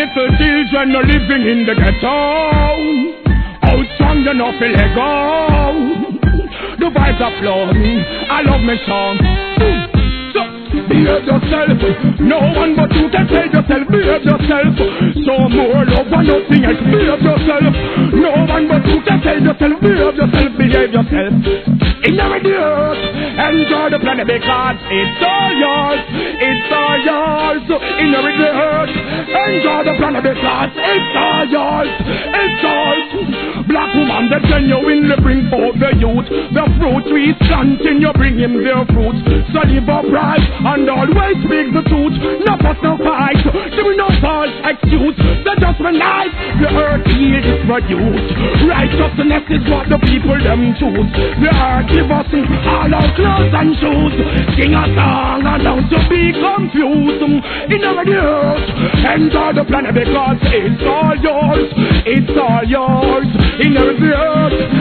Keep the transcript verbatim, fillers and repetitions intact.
little children are living in the ghetto. How strong you know feel let go. The vibes are flowing. I love my song. So, behave yourself. No one but you can save yourself. Behave yourself. So more love and nothing else. Behave yourself. No one but you can save yourself. Behave yourself. Behave yourself. Inherit the earth. Enjoy the planet because it's all yours. It's all yours. So inherit the earth. Enjoy the planet because it's all yours. It's all. Black woman, they genuinely bring forth the youth. The fruit trees continue bring him their fruits. So live upright and always speak the truth. No fuss, no fight. There will no false excuse. The judgment night, the earth yield is produced. Righteousness is what the people them choose. The earth give us all our clothes and shoes. Sing a song and don't to be confused. In the earth, enjoy the planet because it's all yours. It's all yours. In the earth.